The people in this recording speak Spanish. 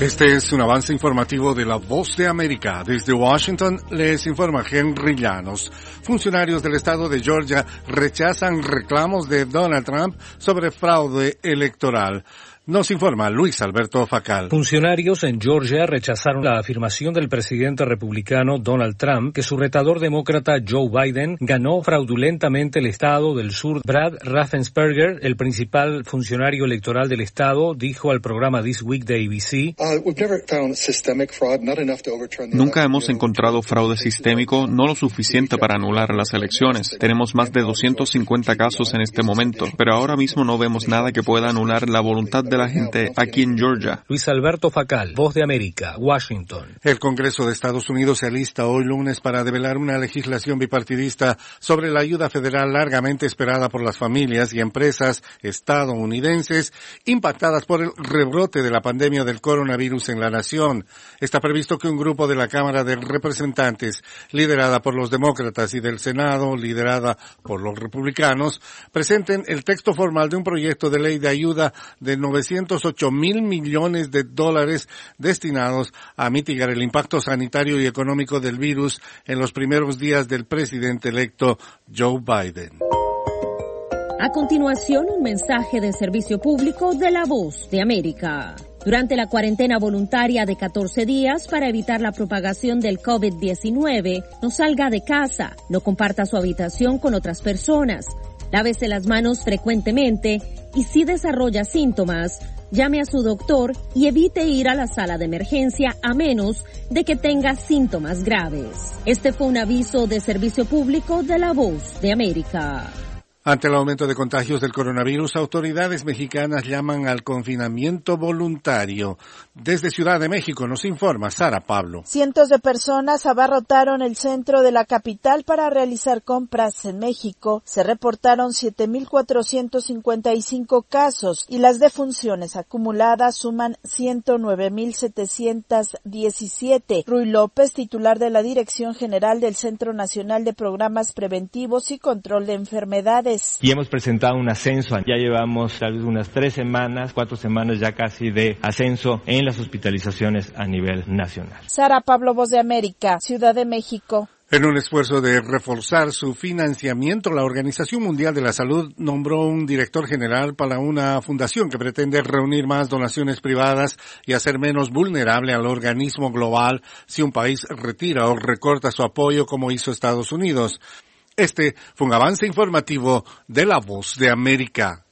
Este es un avance informativo de La Voz de América. Desde Washington les informa Henry Llanos. Funcionarios del estado de Georgia rechazan reclamos de Donald Trump sobre fraude electoral. Nos informa Luis Alberto Facal. Funcionarios en Georgia rechazaron la afirmación del presidente republicano Donald Trump que su retador demócrata Joe Biden ganó fraudulentamente el estado del sur. Brad Raffensperger, el principal funcionario electoral del estado, dijo al programa This Week de ABC: Nunca hemos encontrado fraude sistémico, no lo suficiente para anular las elecciones. Tenemos más de 250 casos en este momento, pero ahora mismo no vemos nada que pueda anular la voluntad de la gente aquí en Georgia. Luis Alberto Facal, Voz de América, Washington. El Congreso de Estados Unidos se alista hoy lunes para develar una legislación bipartidista sobre la ayuda federal largamente esperada por las familias y empresas estadounidenses impactadas por el rebrote de la pandemia del coronavirus en la nación. Está previsto que un grupo de la Cámara de Representantes, liderada por los demócratas, y del Senado, liderada por los republicanos, presenten el texto formal de un proyecto de ley de ayuda de 908,000 millones de dólares destinados a mitigar el impacto sanitario y económico del virus en los primeros días del presidente electo Joe Biden. A continuación, un mensaje de servicio público de La Voz de América. Durante la cuarentena voluntaria de 14 días para evitar la propagación del COVID-19, no salga de casa, no comparta su habitación con otras personas, lávese las manos frecuentemente y si desarrolla síntomas, llame a su doctor y evite ir a la sala de emergencia a menos de que tenga síntomas graves. Este fue un aviso de servicio público de La Voz de América. Ante el aumento de contagios del coronavirus, autoridades mexicanas llaman al confinamiento voluntario. Desde Ciudad de México nos informa Sara Pablo. Cientos de personas abarrotaron el centro de la capital para realizar compras. En México se reportaron 7,455 casos y las defunciones acumuladas suman 109,717. Ruy López, titular de la Dirección General del Centro Nacional de Programas Preventivos y Control de Enfermedades. Y hemos presentado un ascenso, ya llevamos tal vez unas 4 semanas ya casi de ascenso en las hospitalizaciones a nivel nacional. Sara Pablo, Voz de América, Ciudad de México. En un esfuerzo de reforzar su financiamiento, la Organización Mundial de la Salud nombró un director general para una fundación que pretende reunir más donaciones privadas y hacer menos vulnerable al organismo global si un país retira o recorta su apoyo como hizo Estados Unidos. Este fue un avance informativo de La Voz de América.